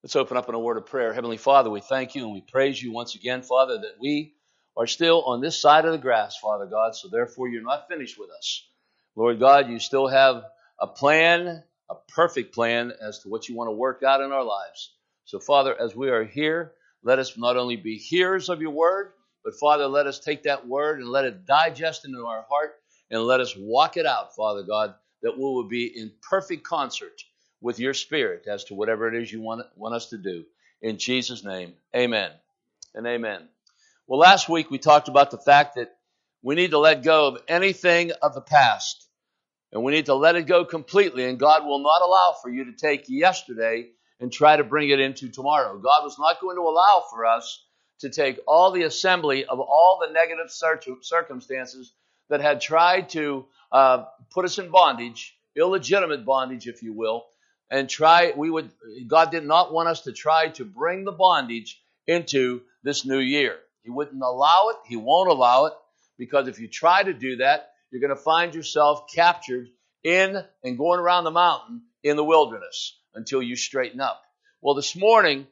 Let's open up in a word of prayer. Heavenly Father, we thank you and we praise you once again, Father, that we are still on this side of the grass, Father God, so therefore you're not finished with us. Lord God, you still have a plan, a perfect plan as to what you want to work out in our lives. So, Father, as we are here, let us not only be hearers of your word, but, Father, let us take that word and let it digest into our heart and let us walk it out, Father God, that we will be in perfect concert with your spirit as to whatever it is you want us to do. In Jesus' name, amen and amen. Well, last week we talked about the fact that we need to let go of anything of the past. And we need to let it go completely. And God will not allow for you to take yesterday and try to bring it into tomorrow. God was not going to allow for us to take all the assembly of all the negative circumstances that had tried to put us in bondage, illegitimate bondage, if you will, and God did not want us to try to bring the bondage into this new year. He wouldn't allow it. He won't allow it, because if you try to do that, you're going to find yourself captured in and going around the mountain in the wilderness until you straighten up. Well, this morning,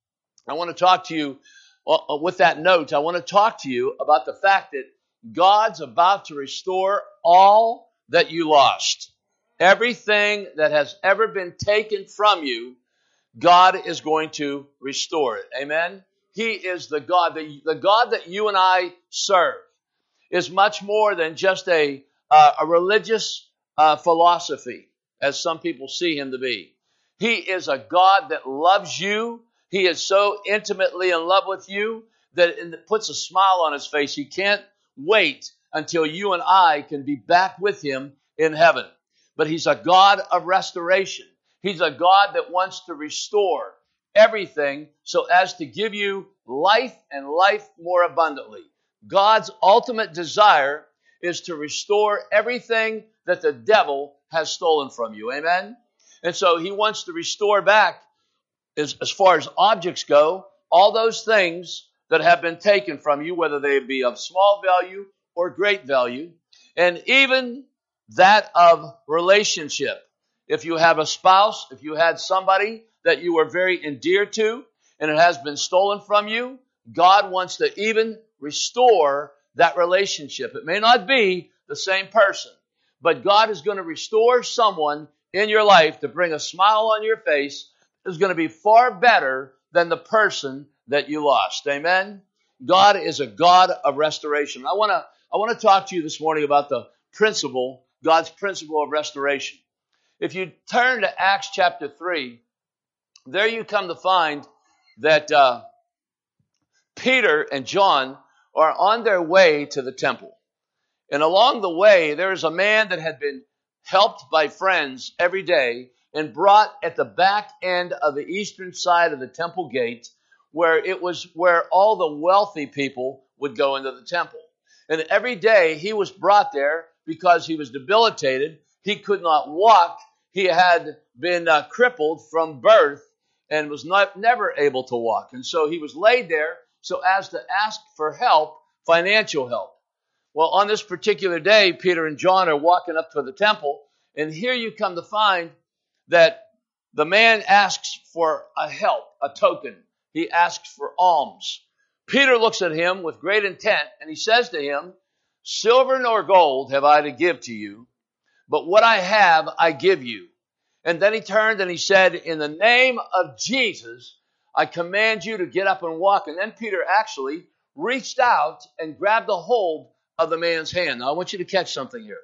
I want to talk to you with that note. I want to talk to you about the fact that God's about to restore all that you lost. Everything that has ever been taken from you, God is going to restore it. Amen? He is the God that you and I serve is much more than just a religious philosophy, as some people see him to be. He is a God that loves you. He is so intimately in love with you that it puts a smile on his face. He can't wait until you and I can be back with him in heaven. But he's a God of restoration. He's a God that wants to restore everything so as to give you life and life more abundantly. God's ultimate desire is to restore everything that the devil has stolen from you. Amen? And so he wants to restore back, as far as objects go, all those things that have been taken from you, whether they be of small value or great value, and even that of relationship. If you have a spouse, if you had somebody that you were very endeared to, and it has been stolen from you, God wants to even restore that relationship. It may not be the same person, but God is going to restore someone in your life to bring a smile on your face is going to be far better than the person that you lost. Amen? God is a God of restoration. I want to talk to you this morning about the principle, God's principle of restoration. If you turn to Acts chapter 3, there you come to find that Peter and John are on their way to the temple. And along the way, there is a man that had been helped by friends every day and brought at the back end of the eastern side of the temple gate, where it was where all the wealthy people would go into the temple. And every day he was brought there because he was debilitated. He could not walk. He had been crippled from birth and was never able to walk. And so he was laid there so as to ask for help, financial help. Well, on this particular day, Peter and John are walking up to the temple, and here you come to find that the man asks for a help, a token. He asks for alms. Peter looks at him with great intent, and he says to him, "Silver nor gold have I to give to you, but what I have I give you." And then he turned and he said, "In the name of Jesus, I command you to get up and walk." And then Peter actually reached out and grabbed a hold of the man's hand. Now I want you to catch something here.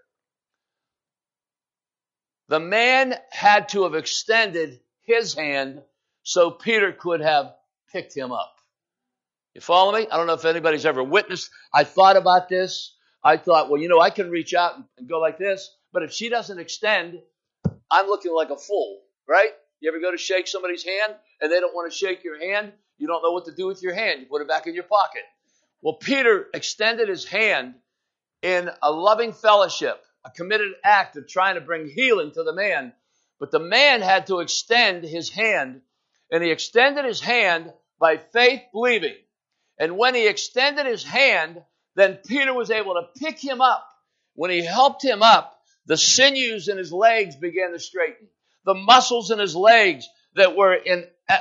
The man had to have extended his hand so Peter could have picked him up. You follow me? I don't know if anybody's ever witnessed. I thought about this. I thought, well, I can reach out and go like this, but if she doesn't extend, I'm looking like a fool, right? You ever go to shake somebody's hand and they don't want to shake your hand? You don't know what to do with your hand. You put it back in your pocket. Well, Peter extended his hand in a loving fellowship, a committed act of trying to bring healing to the man. But the man had to extend his hand, and he extended his hand by faith believing. And when he extended his hand, then Peter was able to pick him up. When he helped him up, the sinews in his legs began to straighten. The muscles in his legs that were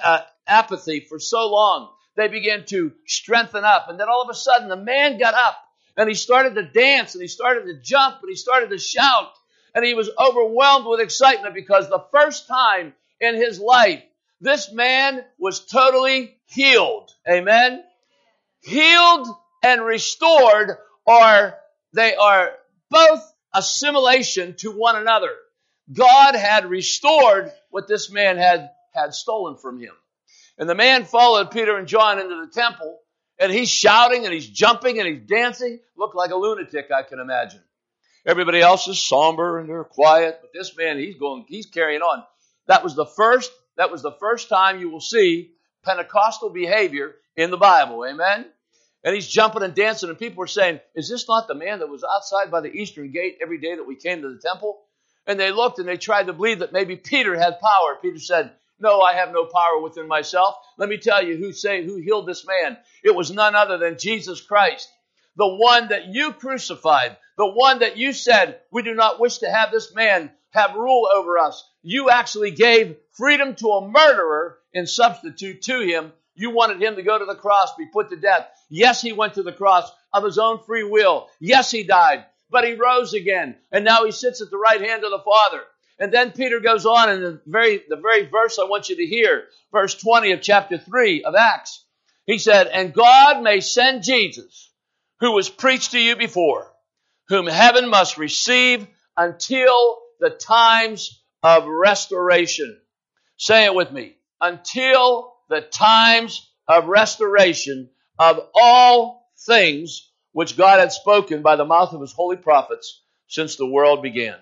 apathy for so long, they began to strengthen up. And then all of a sudden, the man got up and he started to dance and he started to jump and he started to shout. And he was overwhelmed with excitement because the first time in his life, this man was totally healed. Amen? Healed and restored they are both assimilation to one another. God had restored what this man had stolen from him. And the man followed Peter and John into the temple, and he's shouting and he's jumping and he's dancing. Looked like a lunatic, I can imagine. Everybody else is somber and they're quiet, but this man, he's carrying on. That was the first time you will see Pentecostal behavior in the Bible. Amen? And he's jumping and dancing, and people were saying, is this not the man that was outside by the eastern gate every day that we came to the temple? And they looked and they tried to believe that maybe Peter had power. Peter said, no, I have no power within myself. Let me tell you who healed this man. It was none other than Jesus Christ, the one that you crucified, the one that you said, we do not wish to have this man have rule over us. You actually gave freedom to a murderer in substitute to him. You wanted him to go to the cross, be put to death. Yes, he went to the cross of his own free will. Yes, he died, but he rose again. And now he sits at the right hand of the Father. And then Peter goes on in the very verse I want you to hear, verse 20 of chapter 3 of Acts. He said, and God may send Jesus, who was preached to you before, whom heaven must receive until the times of restoration. Say it with me. Until the times of restoration of all things which God had spoken by the mouth of his holy prophets since the world began.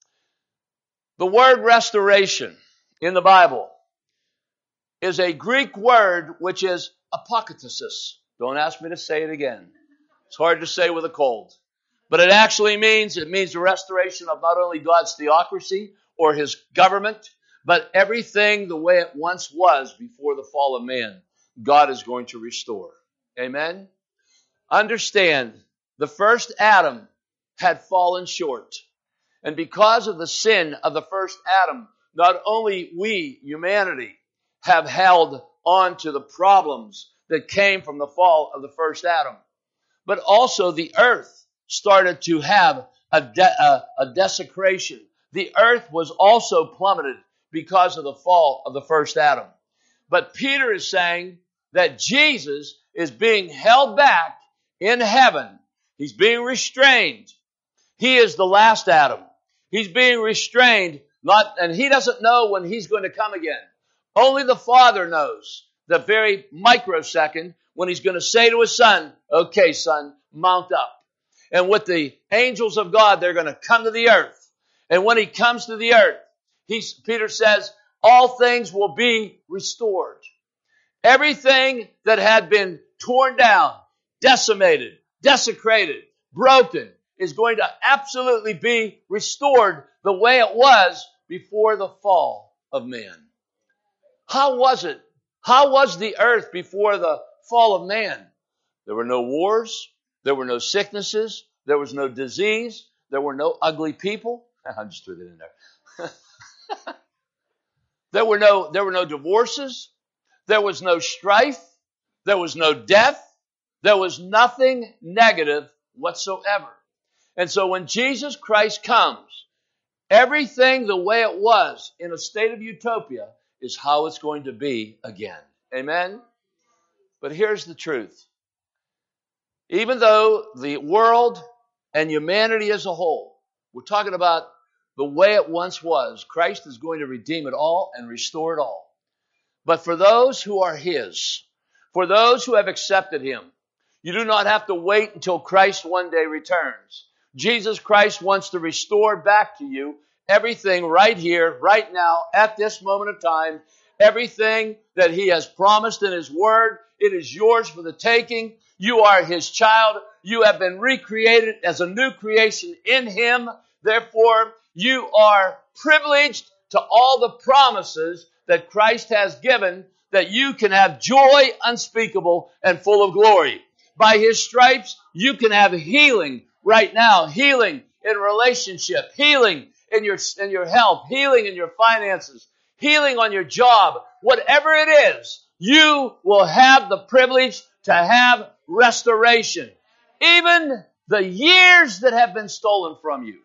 The word restoration in the Bible is a Greek word which is apokatasis. Don't ask me to say it again. It's hard to say with a cold. But it actually means the restoration of not only God's theocracy or his government, but everything the way it once was before the fall of man, God is going to restore. Amen? Understand, the first Adam had fallen short. And because of the sin of the first Adam, not only we, humanity, have held on to the problems that came from the fall of the first Adam, but also the earth started to have a desecration. The earth was also plummeted because of the fall of the first Adam. But Peter is saying that Jesus is being held back in heaven. He's being restrained. He is the last Adam. He's being restrained, and he doesn't know when he's going to come again. Only the Father knows the very microsecond when he's going to say to his son, okay, son, mount up. And with the angels of God, they're going to come to the earth. And when he comes to the earth, Peter says, all things will be restored. Everything that had been torn down, decimated, desecrated, broken, is going to absolutely be restored the way it was before the fall of man. How was it? How was the earth before the fall of man? There were no wars. There were no sicknesses. There was no disease. There were no ugly people. I just threw that in there. There were no divorces. There was no strife. There was no death. There was nothing negative whatsoever. And so when Jesus Christ comes, everything the way it was in a state of utopia is how it's going to be again. Amen? But here's the truth. Even though the world and humanity as a whole, we're talking about the way it once was, Christ is going to redeem it all and restore it all. But for those who are his, for those who have accepted him, you do not have to wait until Christ one day returns. Jesus Christ wants to restore back to you everything right here, right now, at this moment of time, everything that he has promised in his word. It is yours for the taking. You are his child. You have been recreated as a new creation in him. Therefore, you are privileged to all the promises that Christ has given, that you can have joy unspeakable and full of glory. By his stripes, you can have healing right now, healing in relationship, healing in your health, healing in your finances, healing on your job. Whatever it is, you will have the privilege to have restoration. Even the years that have been stolen from you.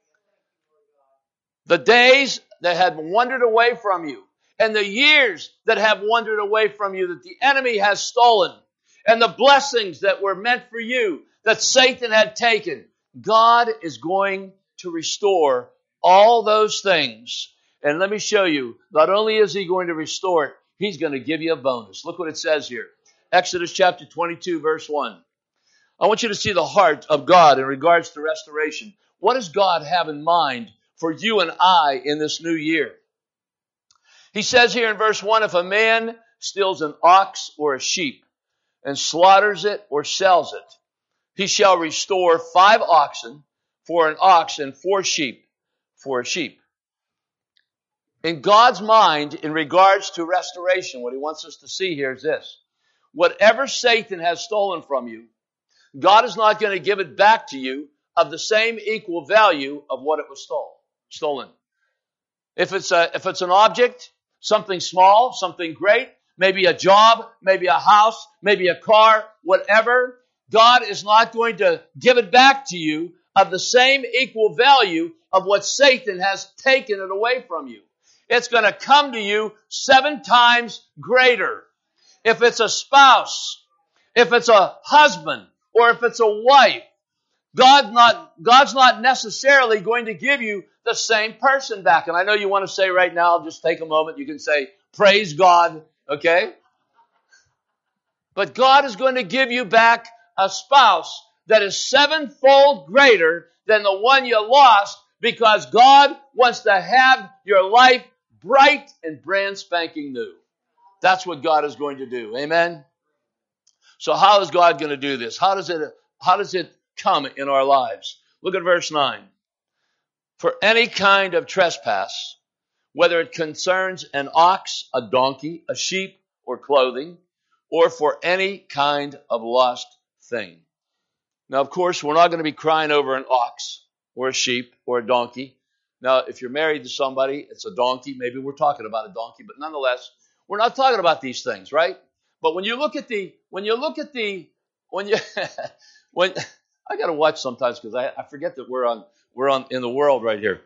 The days that had wandered away from you. And the years that have wandered away from you that the enemy has stolen. And the blessings that were meant for you that Satan had taken. God is going to restore all those things. And let me show you, not only is he going to restore it, he's going to give you a bonus. Look what it says here. Exodus chapter 22, verse 1. I want you to see the heart of God in regards to restoration. What does God have in mind for you and I in this new year? He says here in verse 1, if a man steals an ox or a sheep and slaughters it or sells it, he shall restore 5 oxen for an ox and 4 sheep for a sheep. In God's mind, in regards to restoration, what he wants us to see here is this. Whatever Satan has stolen from you, God is not going to give it back to you of the same equal value of what it was stolen. If it's an object, something small, something great, maybe a job, maybe a house, maybe a car, whatever, God is not going to give it back to you of the same equal value of what Satan has taken it away from you. It's going to come to you 7 times greater. If it's a spouse, if it's a husband, or if it's a wife, God's not necessarily going to give you the same person back. And I know you want to say right now, just take a moment, you can say, praise God, okay? But God is going to give you back a spouse that is 7-fold greater than the one you lost, because God wants to have your life bright and brand spanking new. That's what God is going to do. Amen? So how is God going to do this? How does it come in our lives? Look at verse 9. For any kind of trespass, whether it concerns an ox, a donkey, a sheep, or clothing, or for any kind of lost thing. Now, of course, we're not going to be crying over an ox or a sheep or a donkey. Now, if you're married to somebody, it's a donkey. Maybe we're talking about a donkey, but nonetheless, we're not talking about these things, right? But when I got to watch sometimes because I forget that we're on in the world right here.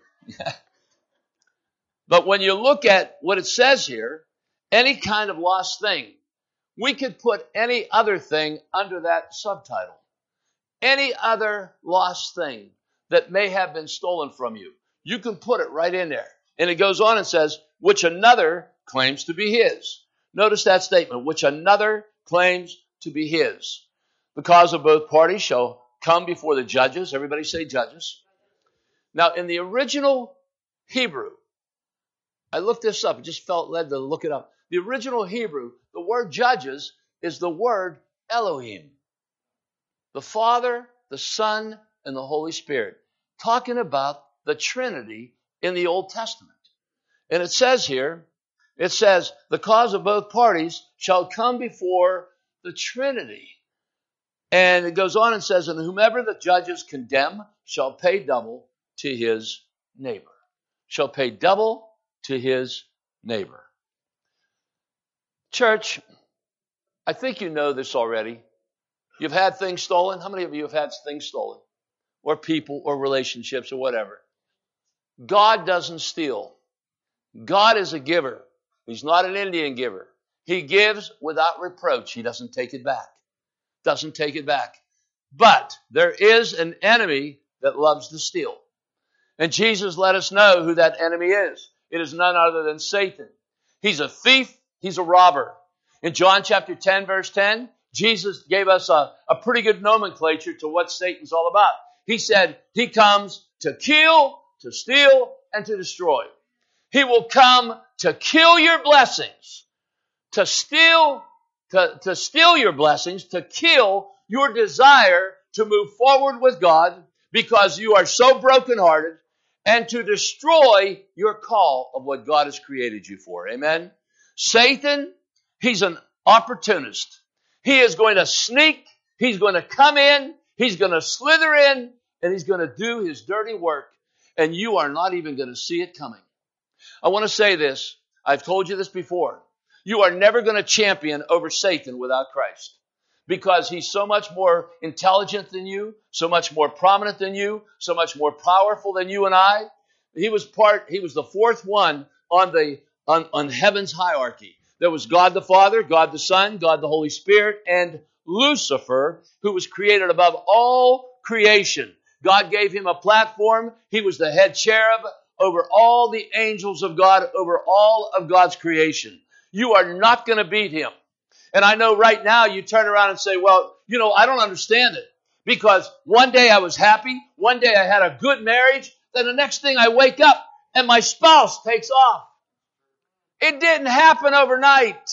But when you look at what it says here, any kind of lost thing, we could put any other thing under that subtitle. Any other lost thing that may have been stolen from you. You can put it right in there. And it goes on and says, which another claims to be his. Notice that statement, which another claims to be his. The cause of both parties shall come before the judges. Everybody say judges. Now, in the original Hebrew, I looked this up. I just felt led to look it up. The original Hebrew, the word judges is the word Elohim. The Father, the Son, and the Holy Spirit. Talking about the Trinity in the Old Testament. And it says here, the cause of both parties shall come before the Trinity. And it goes on and says, and whomever the judges condemn shall pay double to his neighbor. Shall pay double to his neighbor. Church, I think you know this already. You've had things stolen. How many of you have had things stolen? Or people, or relationships, or whatever. God doesn't steal. God is a giver. He's not an Indian giver. He gives without reproach. He doesn't take it back. Doesn't take it back. But there is an enemy that loves to steal. And Jesus let us know who that enemy is. It is none other than Satan. He's a thief. He's a robber. In John chapter 10, verse 10, Jesus gave us a pretty good nomenclature to what Satan's all about. He said he comes to kill, to steal, and to destroy. He will come to kill your blessings, to steal your blessings, to kill your desire to move forward with God because you are so brokenhearted, and to destroy your call of what God has created you for. Amen? Satan, he's an opportunist. He is going to sneak. He's going to come in. He's going to slither in. And he's going to do his dirty work. And you are not even going to see it coming. I want to say this. I've told you this before. You are never going to champion over Satan without Christ, because he's so much more intelligent than you, so much more prominent than you, so much more powerful than you and I. He was the fourth one on heaven's hierarchy. There was God the Father, God the Son, God the Holy Spirit, and Lucifer, who was created above all creation. God gave him a platform. He was the head cherub over all the angels of God, over all of God's creation. You are not going to beat him. And I know right now you turn around and say, well, I don't understand it. Because one day I was happy, one day I had a good marriage, then the next thing I wake up and my spouse takes off. It didn't happen overnight.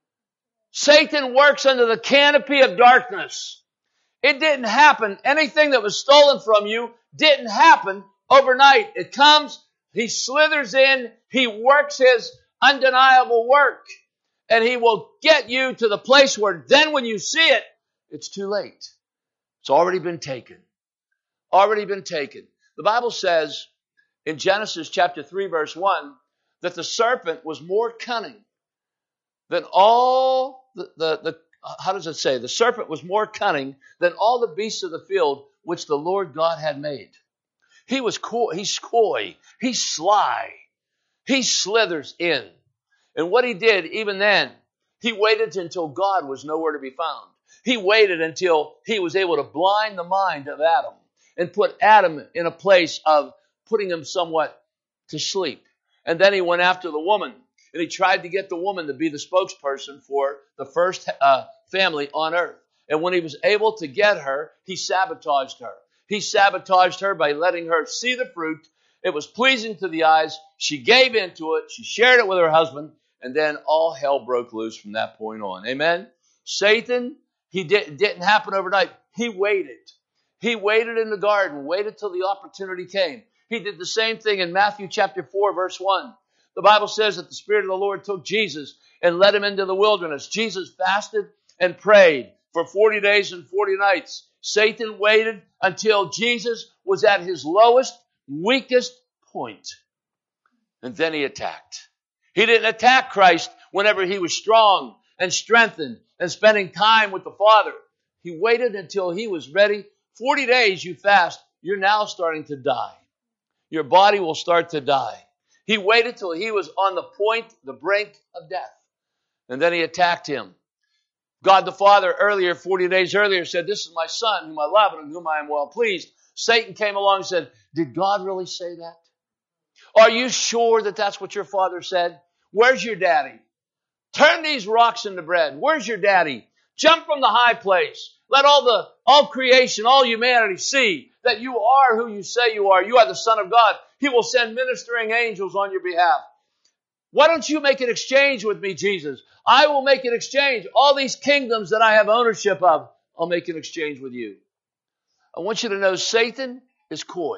Satan works under the canopy of darkness. It didn't happen. Anything that was stolen from you didn't happen overnight. It comes, he slithers in, he works his undeniable work, and he will get you to the place where then when you see it, it's too late. It's already been taken. Already been taken. The Bible says in Genesis chapter 3 verse 1 that the serpent was more cunning than all how does it say? The serpent was more cunning than all the beasts of the field which the Lord God had made. He was coy, he's coy, he's sly, he slithers in. And what he did, even then, he waited until God was nowhere to be found. He waited until he was able to blind the mind of Adam and put Adam in a place of putting him somewhat to sleep. And then he went after the woman, and he tried to get the woman to be the spokesperson for the first family on earth. And when he was able to get her, he sabotaged her. He sabotaged her by letting her see the fruit. It was pleasing to the eyes. She gave into it. She shared it with her husband. And then all hell broke loose from that point on. Amen? Satan, didn't happen overnight. He waited. He waited in the garden, waited till the opportunity came. He did the same thing in Matthew chapter 4, verse 1. The Bible says that the Spirit of the Lord took Jesus and led him into the wilderness. Jesus fasted and prayed for 40 days and 40 nights. Satan waited until Jesus was at his lowest, weakest point. And then he attacked. He didn't attack Christ whenever he was strong and strengthened and spending time with the Father. He waited until he was ready. 40 days you fast, you're now starting to die. Your body will start to die. He waited till he was on the point, the brink of death. And then he attacked him. God the Father earlier, 40 days earlier, said, "This is my Son, whom I love and in whom I am well pleased." Satan came along and said, "Did God really say that? Are you sure that that's what your Father said? Where's your daddy? Turn these rocks into bread. Where's your daddy? Jump from the high place. Let all creation, all humanity see that you are who you say you are. You are the Son of God. He will send ministering angels on your behalf. Why don't you make an exchange with me, Jesus? I will make an exchange. All these kingdoms that I have ownership of, I'll make an exchange with you." I want you to know Satan is coy.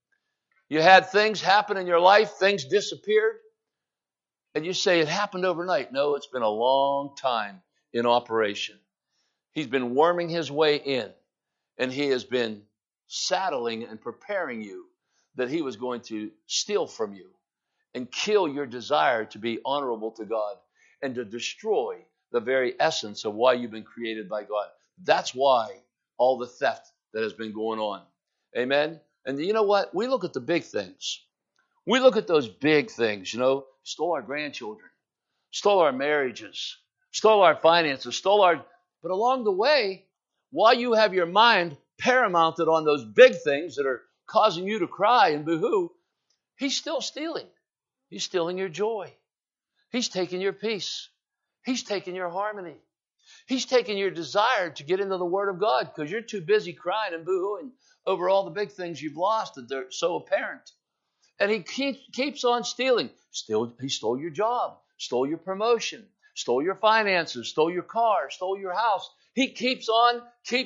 You had things happen in your life, things disappeared, and you say it happened overnight. No, it's been a long time in operation. He's been worming his way in, and he has been saddling and preparing you that he was going to steal from you and kill your desire to be honorable to God and to destroy the very essence of why you've been created by God. That's why all the theft that has been going on. Amen? And you know what? We look at the big things. We look at those big things, stole our grandchildren, stole our marriages, stole our finances, but along the way, while you have your mind paramounted on those big things that are causing you to cry and boo-hoo, he's still stealing. He's stealing your joy. He's taking your peace. He's taking your harmony. He's taking your desire to get into the Word of God because you're too busy crying and boo-hooing over all the big things you've lost that they're so apparent. And he keeps on stealing. He stole your job, stole your promotion, stole your finances, stole your car, stole your house. He keeps on.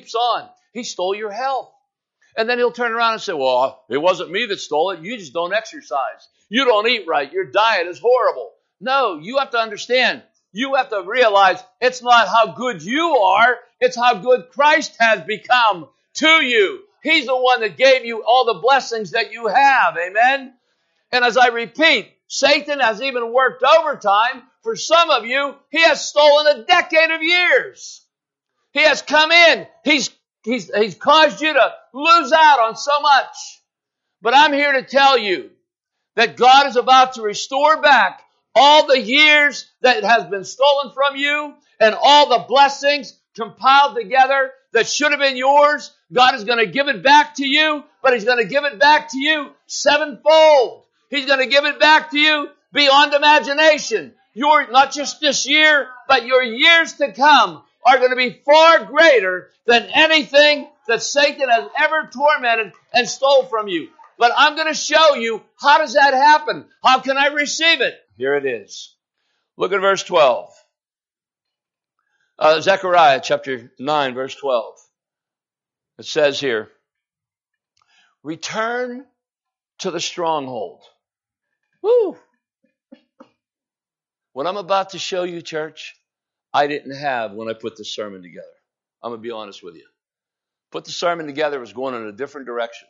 He stole your health. And then he'll turn around and say, "Well, it wasn't me that stole it. You just don't exercise. You don't eat right. Your diet is horrible." No, you have to understand. You have to realize it's not how good you are. It's how good Christ has become to you. He's the one that gave you all the blessings that you have. Amen? And as I repeat, Satan has even worked overtime For some of you, he has stolen a decade of years. He has come in. He's caused you to lose out on so much. But I'm here to tell you that God is about to restore back all the years that has been stolen from you and all the blessings compiled together that should have been yours. God is going to give it back to you, but He's going to give it back to you sevenfold. He's going to give it back to you beyond imagination. Not just this year, but your years to come are going to be far greater than anything that Satan has ever tormented and stole from you. But I'm going to show you, how does that happen? How can I receive it? Here it is. Look at verse 12. Zechariah chapter 9, verse 12. It says here, return to the stronghold. Woo! What I'm about to show you, church, I didn't have when I put this sermon together. I'm going to be honest with you. Put the sermon together, it was going in a different direction.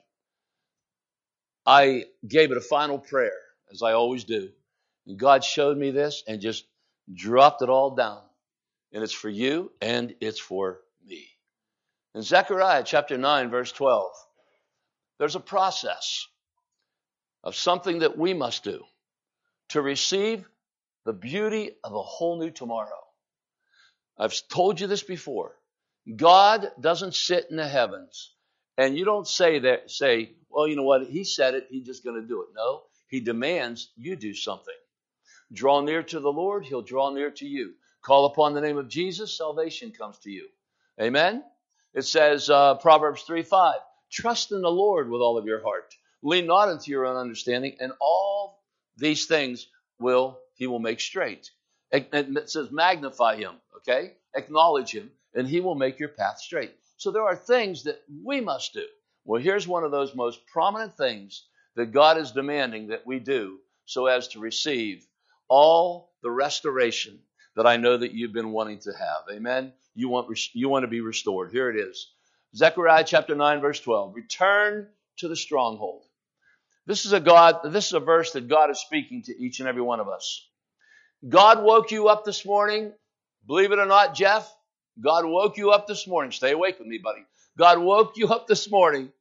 I gave it a final prayer, as I always do. And God showed me this and just dropped it all down. And it's for you and it's for me. In Zechariah chapter 9, verse 12, there's a process of something that we must do to receive the beauty of a whole new tomorrow. I've told you this before. God doesn't sit in the heavens, and you don't say, well, you know what, He said it, He's just going to do it. No, He demands you do something. Draw near to the Lord, He'll draw near to you. Call upon the name of Jesus, salvation comes to you. Amen? It says, Proverbs 3:5, trust in the Lord with all of your heart. Lean not into your own understanding, and all these things He will make straight. It says magnify Him, okay? Acknowledge Him, and He will make your path straight. So there are things that we must do. Well, here's one of those most prominent things that God is demanding that we do so as to receive all the restoration that I know that you've been wanting to have. Amen? You want to be restored. Here it is. Zechariah chapter 9, verse 12. Return to the stronghold. This is a verse that God is speaking to each and every one of us. God woke you up this morning. Believe it or not, Jeff, God woke you up this morning. Stay awake with me, buddy. God woke you up this morning,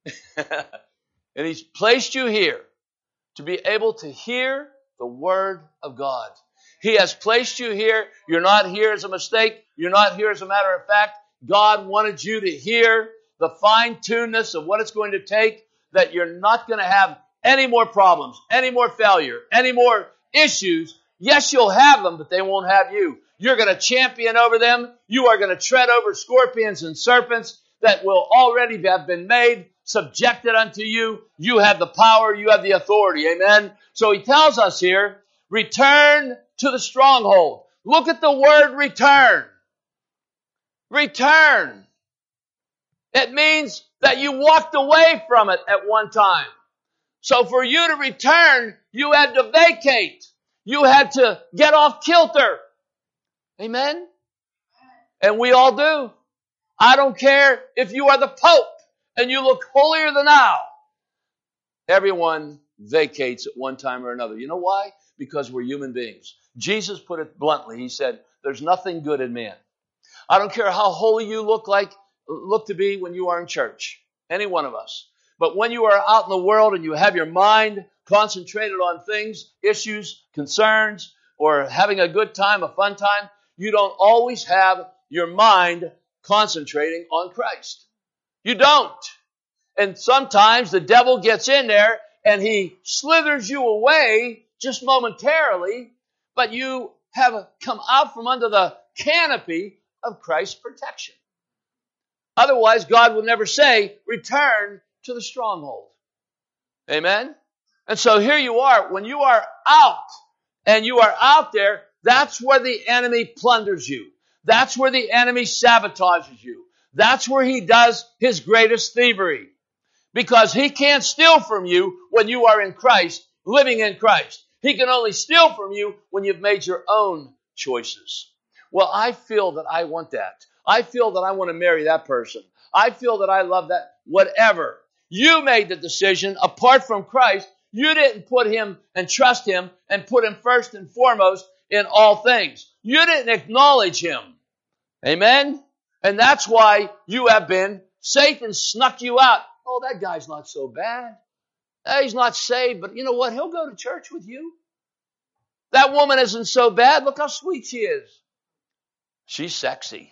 and He's placed you here to be able to hear the Word of God. He has placed you here. You're not here as a mistake. You're not here as a matter of fact. God wanted you to hear the fine-tunedness of what it's going to take, that you're not going to have any more problems, any more failure, any more issues. Yes, you'll have them, but they won't have you. You're going to champion over them. You are going to tread over scorpions and serpents that will already have been made subjected unto you. You have the power. You have the authority. Amen? So He tells us here, return to the stronghold. Look at the word return. Return. It means that you walked away from it at one time. So for you to return, you had to vacate. You had to get off kilter. Amen? And we all do. I don't care if you are the Pope and you look holier than thou. Everyone vacates at one time or another. You know why? Because we're human beings. Jesus put it bluntly. He said, there's nothing good in man. I don't care how holy you look to be when you are in church. Any one of us. But when you are out in the world and you have your mind concentrated on things, issues, concerns, or having a good time, a fun time, you don't always have your mind concentrating on Christ. You don't. And sometimes the devil gets in there and he slithers you away just momentarily, but you have come out from under the canopy of Christ's protection. Otherwise, God will never say, return to the stronghold. Amen? And so here you are. When you are out and you are out there, that's where the enemy plunders you. That's where the enemy sabotages you. That's where he does his greatest thievery. Because he can't steal from you when you are in Christ, living in Christ. He can only steal from you when you've made your own choices. Well, I feel that I want that. I feel that I want to marry that person. I feel that I love that. Whatever. You made the decision apart from Christ. You didn't put Him and trust Him and put Him first and foremost in all things. You didn't acknowledge him. Amen? And that's why you have been, Satan snuck you out. Oh, that guy's not so bad. He's not saved, but you know what? He'll go to church with you. That woman isn't so bad. Look how sweet she is. She's sexy.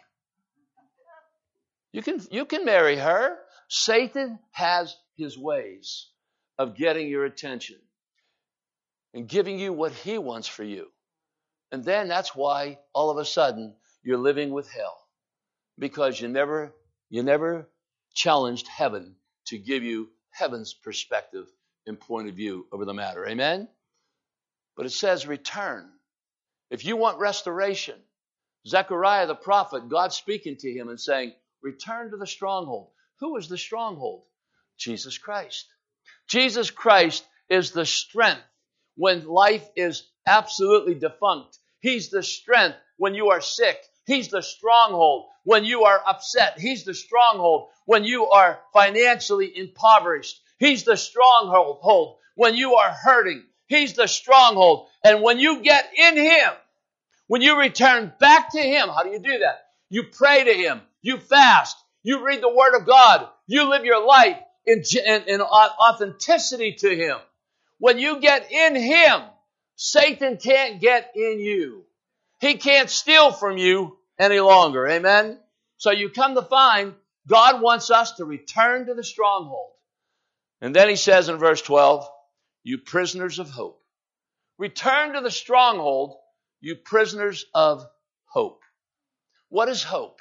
You can marry her. Satan has his ways of getting your attention and giving you what he wants for you. And then that's why all of a sudden you're living with hell, because you never challenged heaven to give you heaven's perspective and point of view over the matter. Amen? But it says return. If you want restoration, Zechariah the prophet, God speaking to him and saying, return to the stronghold. Who is the stronghold? Jesus Christ. Jesus Christ is the strength when life is absolutely defunct. He's the strength when you are sick. He's the stronghold when you are upset. He's the stronghold when you are financially impoverished. He's the stronghold when you are hurting. He's the stronghold. And when you get in him, when you return back to him, how do you do that? You pray to him. You fast. You read the word of God. You live your life in authenticity to him. When you get in him, Satan can't get in you. He can't steal from you any longer. Amen? So you come to find God wants us to return to the stronghold. And then he says in verse 12, you prisoners of hope. Return to the stronghold, you prisoners of hope. What is hope?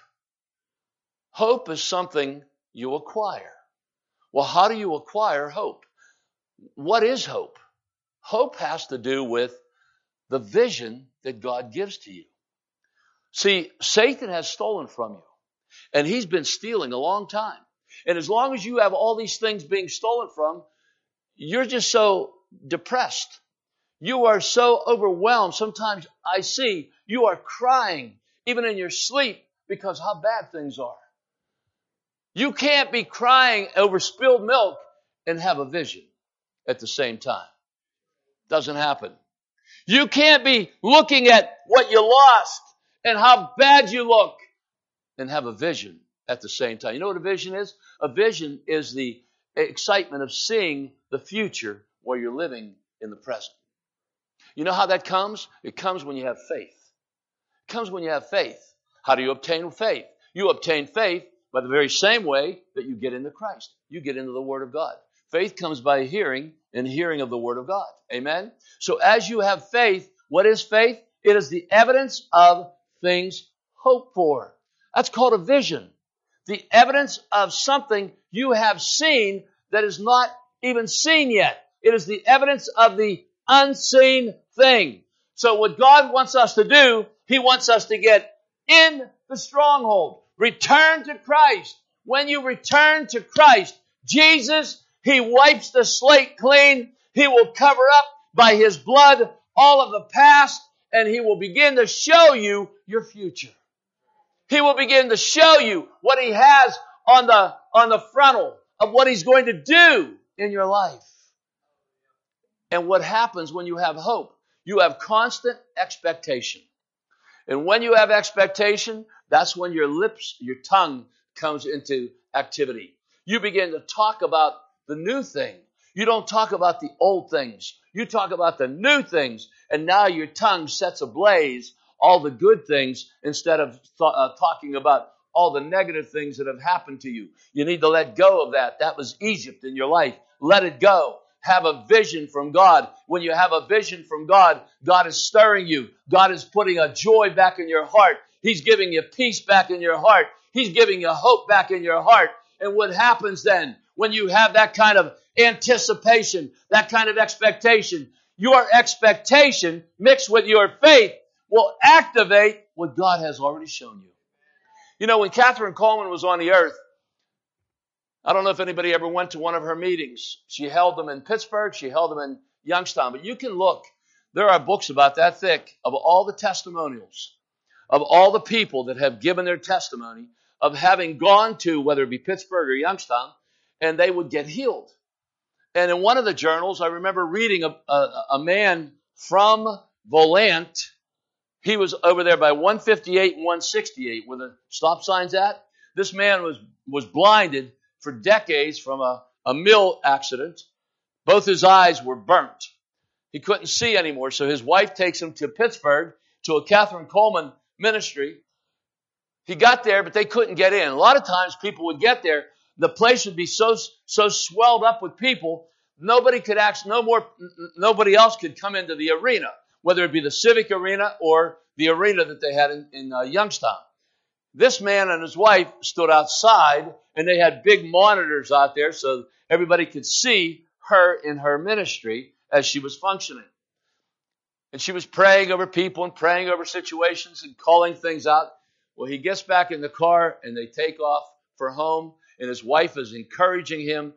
Hope is something you acquire. Well, how do you acquire hope? What is hope? Hope has to do with the vision that God gives to you. See, Satan has stolen from you, and he's been stealing a long time. And as long as you have all these things being stolen from, you're just so depressed. You are so overwhelmed. Sometimes I see you are crying, even in your sleep, because how bad things are. You can't be crying over spilled milk and have a vision at the same time. Doesn't happen. You can't be looking at what you lost and how bad you look and have a vision at the same time. You know what a vision is? A vision is the excitement of seeing the future while you're living in the present. You know how that comes? It comes when you have faith. It comes when you have faith. How do you obtain faith? You obtain faith by the very same way that you get into Christ. You get into the Word of God. Faith comes by hearing, and hearing of the Word of God. Amen? So as you have faith, what is faith? It is the evidence of things hoped for. That's called a vision. The evidence of something you have seen that is not even seen yet. It is the evidence of the unseen thing. So what God wants us to do, He wants us to get in the stronghold. Return to Christ. When you return to Christ, Jesus, He wipes the slate clean. He will cover up by His blood all of the past, and He will begin to show you your future. He will begin to show you what He has on the frontal of what He's going to do in your life. And what happens when you have hope? You have constant expectation. And when you have expectation, that's when your lips, your tongue comes into activity. You begin to talk about the new thing. You don't talk about the old things. You talk about the new things. And now your tongue sets ablaze all the good things instead of talking about all the negative things that have happened to you. You need to let go of that. That was Egypt in your life. Let it go. Have a vision from God. When you have a vision from God, God is stirring you. God is putting a joy back in your heart. He's giving you peace back in your heart. He's giving you hope back in your heart. And what happens then when you have that kind of anticipation, that kind of expectation? Your expectation mixed with your faith will activate what God has already shown you. You know, when Catherine Coleman was on the earth, I don't know if anybody ever went to one of her meetings. She held them in Pittsburgh. She held them in Youngstown. But you can look. There are books about that thick of all the testimonials, of all the people that have given their testimony of having gone to, whether it be Pittsburgh or Youngstown, and they would get healed. And in one of the journals, I remember reading a man from Volant, He was over there by 158 and 168 where the stop sign's at. This man was blinded for decades from a mill accident. Both his eyes were burnt. He couldn't see anymore, so his wife takes him to Pittsburgh to a Catherine Coleman ministry. He got there, but they couldn't get in. A lot of times people would get there, the place would be so swelled up with people, nobody else could come into the arena, whether it be the Civic Arena or the arena that they had in Youngstown. This man and his wife stood outside, and they had big monitors out there so everybody could see her in her ministry as she was functioning. And she was praying over people and praying over situations and calling things out. Well, he gets back in the car, and they take off for home, and his wife is encouraging him.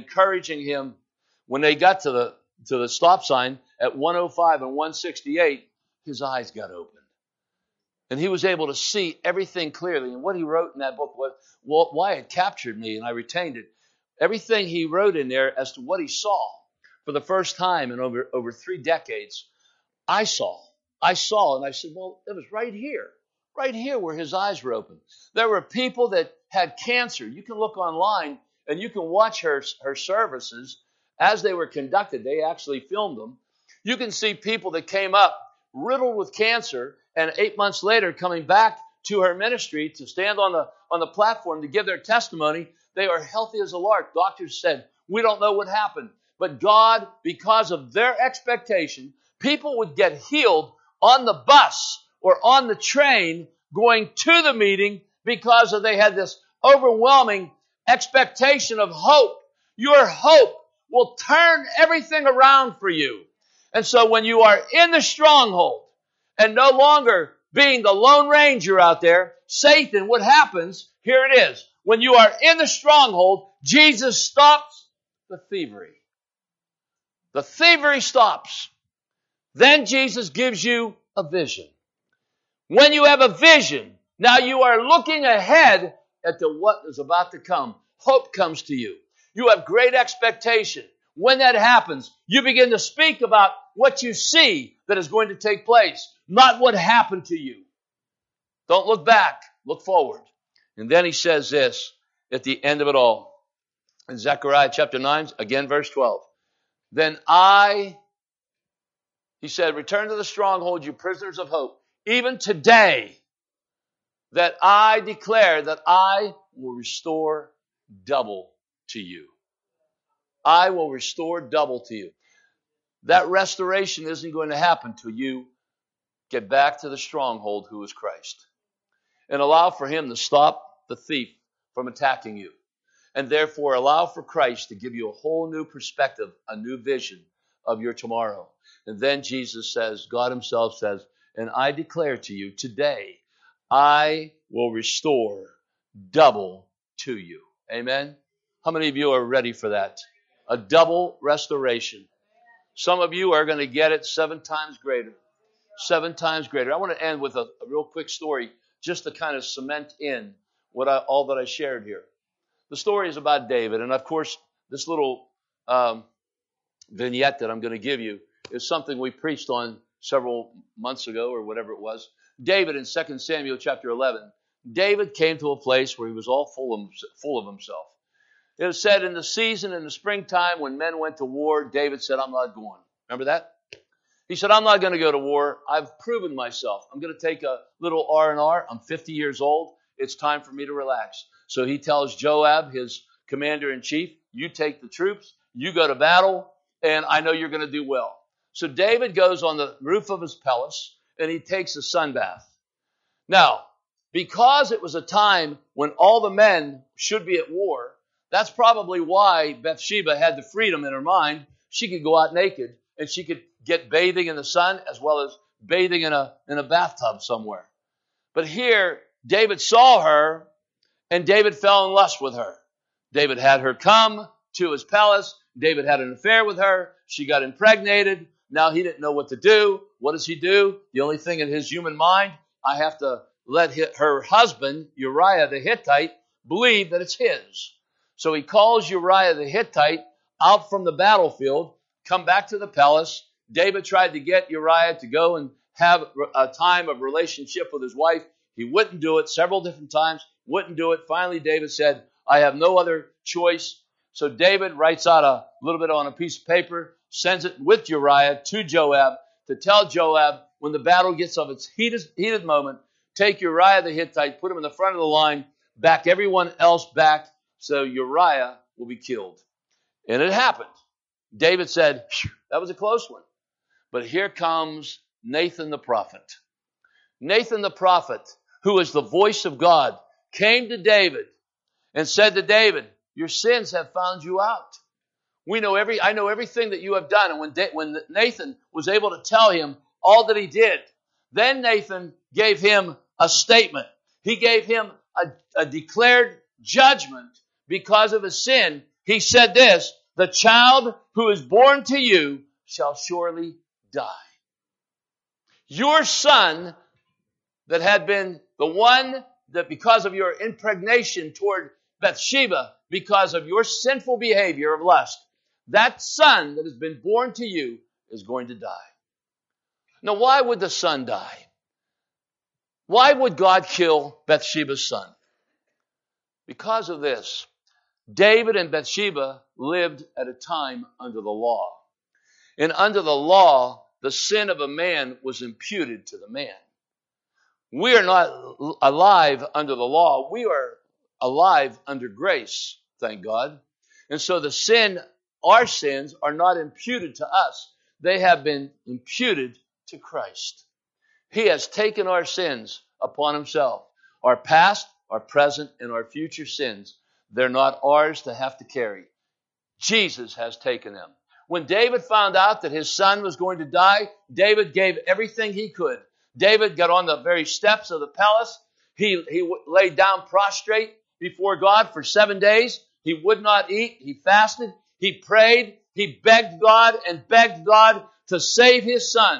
When they got to the stop sign at 105 and 168, his eyes got opened. And he was able to see everything clearly. And what he wrote in that book, why it captured me, and I retained it. Everything he wrote in there as to what he saw for the first time in over 3 decades, I saw, and I said, well, it was right here where his eyes were open. There were people that had cancer. You can look online, and you can watch her services as they were conducted. They actually filmed them. You can see people that came up riddled with cancer, and 8 months later coming back to her ministry to stand on the platform to give their testimony. They are healthy as a lark. Doctors said, we don't know what happened. But God, because of their expectation, people would get healed on the bus or on the train going to the meeting because they had this overwhelming expectation of hope. Your hope will turn everything around for you. And so when you are in the stronghold and no longer being the Lone Ranger out there, Satan, what happens? Here it is. When you are in the stronghold, Jesus stops the thievery. The thievery stops. Then Jesus gives you a vision. When you have a vision, now you are looking ahead at what is about to come. Hope comes to you. You have great expectation. When that happens, you begin to speak about what you see that is going to take place, not what happened to you. Don't look back, look forward. And then he says this at the end of it all. In Zechariah chapter 9, again verse 12. Then he said, return to the stronghold, you prisoners of hope. Even today, that I declare that I will restore double to you. I will restore double to you. That restoration isn't going to happen till you get back to the stronghold who is Christ. And allow for him to stop the thief from attacking you. And therefore allow for Christ to give you a whole new perspective, a new vision of your tomorrow. And then Jesus says, God himself says, and I declare to you today, I will restore double to you. Amen? How many of you are ready for that? A double restoration. Some of you are going to get it 7 times greater. 7 times greater. I want to end with a real quick story just to kind of cement in all that I shared here. The story is about David. And of course, this little vignette that I'm going to give you is something we preached on several months ago or whatever it was. David in 2 Samuel chapter 11. David came to a place where he was all full of himself. It is said in the season, in the springtime, when men went to war, David said, I'm not going. Remember that? He said, I'm not going to go to war. I've proven myself. I'm going to take a little R&R. I'm 50 years old. It's time for me to relax. So he tells Joab, his commander-in-chief, you take the troops, you go to battle, and I know you're going to do well. So David goes on the roof of his palace, and he takes a sun bath. Now, because it was a time when all the men should be at war, that's probably why Bathsheba had the freedom in her mind. She could go out naked, and she could get bathing in the sun as well as bathing in a bathtub somewhere. But here, David saw her, and David fell in lust with her. David had her come to his palace. David had an affair with her. She got impregnated. Now he didn't know what to do. What does he do? The only thing in his human mind, I have to let her husband, Uriah the Hittite, believe that it's his. So he calls Uriah the Hittite out from the battlefield, come back to the palace. David tried to get Uriah to go and have a time of relationship with his wife. He wouldn't do it several different times, wouldn't do it. Finally, David said, I have no other choice. So David writes out a little bit on a piece of paper, sends it with Uriah to Joab to tell Joab when the battle gets of its heated moment, take Uriah the Hittite, put him in the front of the line, back everyone else back so Uriah will be killed. And it happened. David said, that was a close one. But here comes Nathan the prophet. Nathan the prophet, who is the voice of God, came to David and said to David, your sins have found you out. I know everything that you have done. And when Nathan was able to tell him all that he did, then Nathan gave him a statement. He gave him a declared judgment because of his sin. He said this, the child who is born to you shall surely die. Your son that had been the one that because of your impregnation toward Bathsheba, because of your sinful behavior of lust, that son that has been born to you is going to die. Now, why would the son die? Why would God kill Bathsheba's son? Because of this. David and Bathsheba lived at a time under the law. And under the law, the sin of a man was imputed to the man. We are not alive under the law. We are alive under grace, thank God. And so our sins are not imputed to us. They have been imputed to Christ. He has taken our sins upon himself. Our past, our present, and our future sins, they're not ours to have to carry. Jesus has taken them. When David found out that his son was going to die, David gave everything he could. David got on the very steps of the palace. He laid down prostrate before God for 7 days. He would not eat. He fasted. He prayed. He begged God to save his son.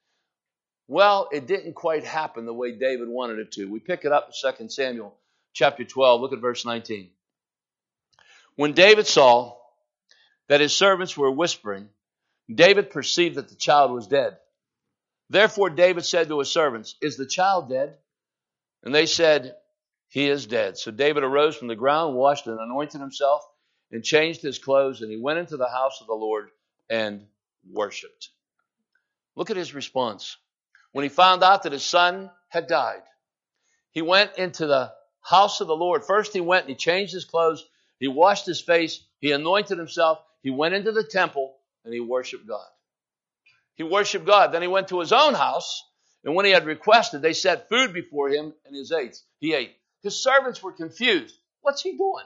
Well, it didn't quite happen the way David wanted it to. We pick it up in 2 Samuel chapter 12. Look at verse 19. When David saw that his servants were whispering, David perceived that the child was dead. Therefore David said to his servants, is the child dead? And they said, he is dead. So David arose from the ground, washed and anointed himself, and changed his clothes, and he went into the house of the Lord and worshipped. Look at his response. When he found out that his son had died, he went into the house of the Lord. First he went and he changed his clothes, he washed his face, he anointed himself, he went into the temple, and he worshiped God. He worshiped God. Then he went to his own house, and when he had requested, they set food before him, and he ate. His servants were confused. What's he doing?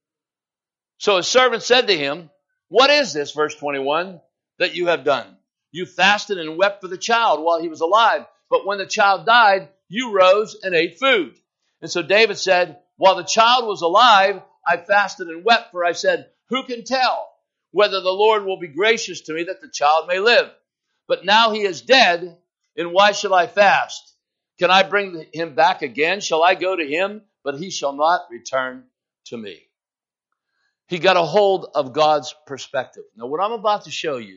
So his servant said to him, what is this, verse 21, that you have done? You fasted and wept for the child while he was alive, but when the child died, you rose and ate food. And so David said, while the child was alive, I fasted and wept, for I said, who can tell whether the Lord will be gracious to me that the child may live? But now he is dead, and why shall I fast? Can I bring him back again? Shall I go to him? But he shall not return to me. He got a hold of God's perspective. Now, what I'm about to show you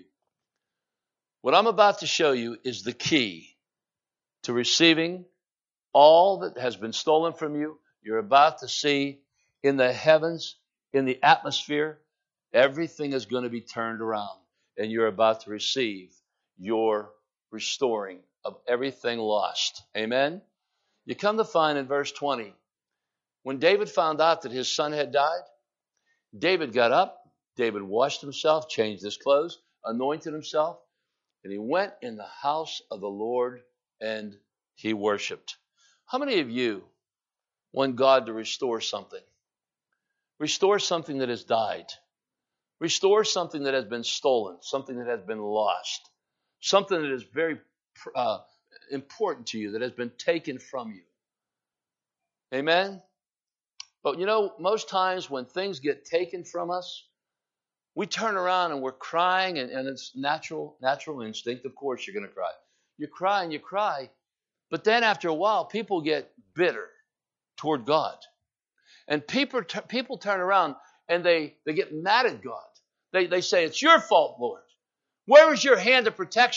is the key to receiving all that has been stolen from you. You're about to see in the heavens, in the atmosphere, everything is going to be turned around, and you're about to receive your restoring of everything lost. Amen? You come to find in verse 20, when David found out that his son had died, David got up, David washed himself, changed his clothes, anointed himself, and he went in the house of the Lord and he worshiped. How many of you want God to restore something? Restore something that has died. Restore something that has been stolen, something that has been lost, something that is very important to you, that has been taken from you. Amen? But most times when things get taken from us, we turn around and we're crying, and it's natural instinct. Of course you're going to cry. You cry and you cry, but then after a while, people get bitter toward God. And people turn around and they get mad at God. They say, it's your fault, Lord. Where is your hand of protection?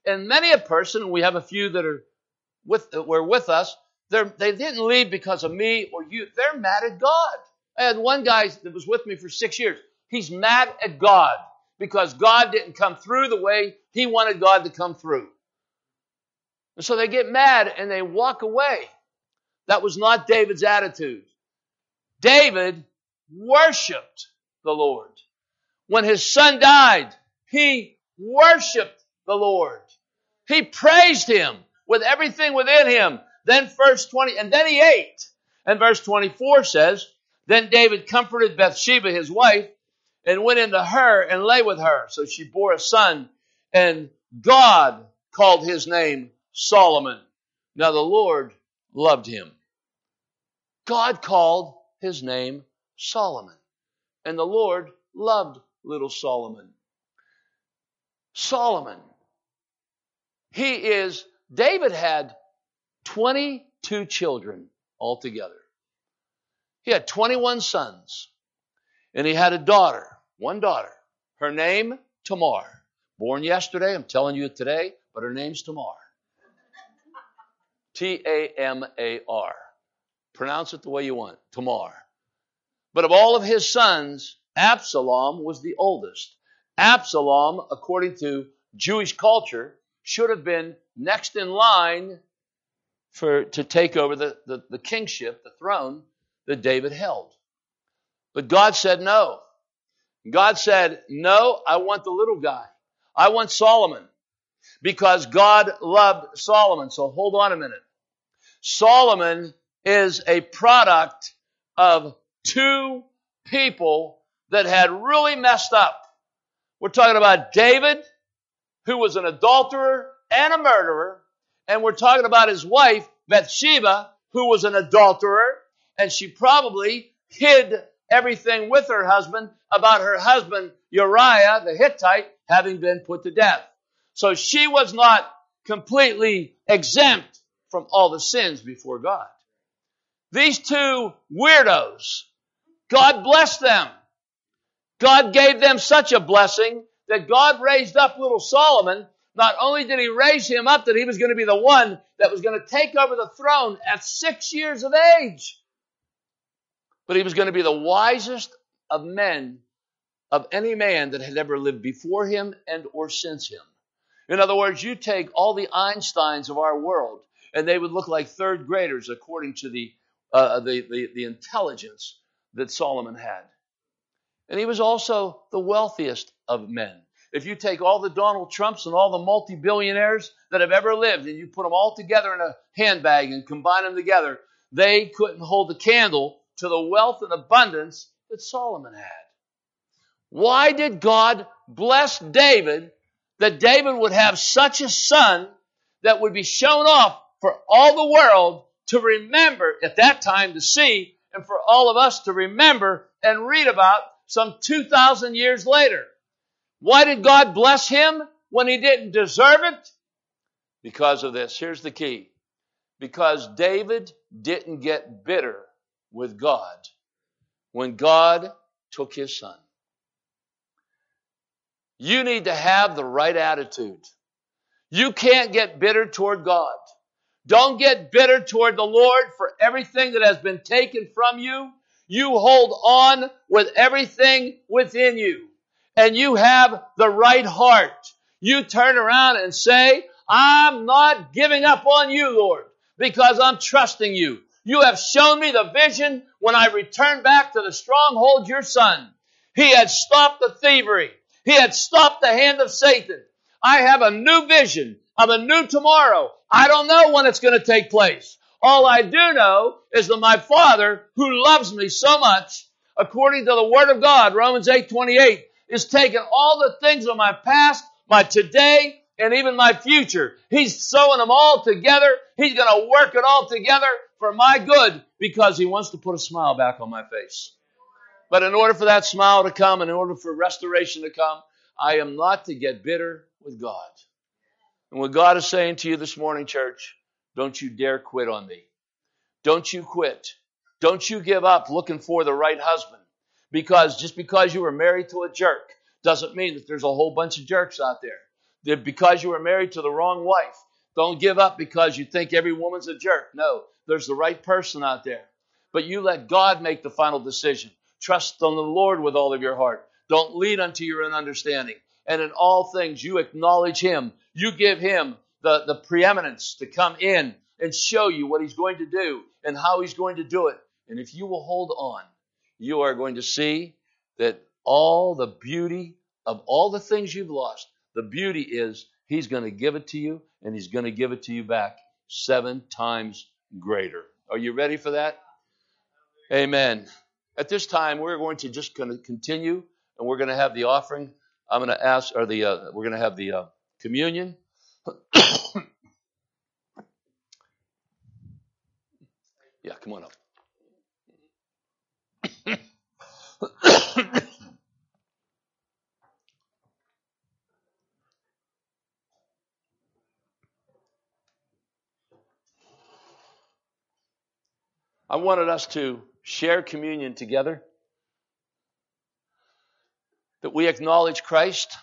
And many a person, and we have a few that were with us, they didn't leave because of me or you. They're mad at God. I had one guy that was with me for 6 years. He's mad at God because God didn't come through the way he wanted God to come through. And so they get mad and they walk away. That was not David's attitude. David worshiped the Lord. When his son died, he worshiped the Lord. He praised him with everything within him. Then verse 20, and then he ate. And verse 24 says, then David comforted Bathsheba, his wife, and went into her and lay with her. So she bore a son, and God called his name Solomon. Now the Lord loved him. God called his name Solomon, and the Lord loved little Solomon. Solomon. David had 22 children altogether. He had 21 sons, and he had one daughter. Her name, Tamar. Born yesterday, I'm telling you today, but her name's Tamar. Tamar. Pronounce it the way you want, Tamar. But of all of his sons, Absalom was the oldest. Absalom, according to Jewish culture, should have been next in line to take over the kingship, the throne that David held. But God said no. God said, no, I want the little guy. I want Solomon. Because God loved Solomon. So hold on a minute. Solomon is a product of two people that had really messed up. We're talking about David, who was an adulterer and a murderer, and we're talking about his wife, Bathsheba, who was an adulterer, and she probably hid everything with her husband about her husband, Uriah the Hittite, having been put to death. So she was not completely exempt from all the sins before God. These two weirdos, God blessed them. God gave them such a blessing that God raised up little Solomon. Not only did he raise him up that he was going to be the one that was going to take over the throne at 6 years of age, but he was going to be the wisest of men, of any man that had ever lived before him and or since him. In other words, you take all the Einsteins of our world, and they would look like third graders according to the intelligence that Solomon had. And he was also the wealthiest of men. If you take all the Donald Trumps and all the multi-billionaires that have ever lived and you put them all together in a handbag and combine them together, they couldn't hold a candle to the wealth and abundance that Solomon had. Why did God bless David that David would have such a son that would be shown off for all the world to remember at that time to see, and for all of us to remember and read about some 2,000 years later? Why did God bless him when he didn't deserve it? Because of this. Here's the key. Because David didn't get bitter with God when God took his son. You need to have the right attitude. You can't get bitter toward God. Don't get bitter toward the Lord for everything that has been taken from you. You hold on with everything within you. And you have the right heart. You turn around and say, I'm not giving up on you, Lord, because I'm trusting you. You have shown me the vision when I return back to the stronghold, your son. He had stopped the thievery. He had stopped the hand of Satan. I have a new vision of a new tomorrow. I don't know when it's going to take place. All I do know is that my Father, who loves me so much, according to the Word of God, Romans 8:28, is taking all the things of my past, my today, and even my future. He's sewing them all together. He's going to work it all together for my good because he wants to put a smile back on my face. But in order for that smile to come, and in order for restoration to come, I am not to get bitter with God. And what God is saying to you this morning, church, don't you dare quit on me. Don't you quit. Don't you give up looking for the right husband. Because just because you were married to a jerk doesn't mean that there's a whole bunch of jerks out there. because you were married to the wrong wife. Don't give up because you think every woman's a jerk. No, there's the right person out there. But you let God make the final decision. Trust on the Lord with all of your heart. Don't lean unto your own understanding. And in all things, you acknowledge Him. You give Him the preeminence to come in and show you what He's going to do and how He's going to do it. And if you will hold on, you are going to see that all the beauty of all the things you've lost, the beauty is He's going to give it to you, and He's going to give it to you back 7 times greater. Are you ready for that? Amen. At this time, we're going to just going to continue, and we're going to have the offering. I'm going to ask, or we're going to have the communion. Yeah, come on up. I wanted us to share communion together, that we acknowledge Christ.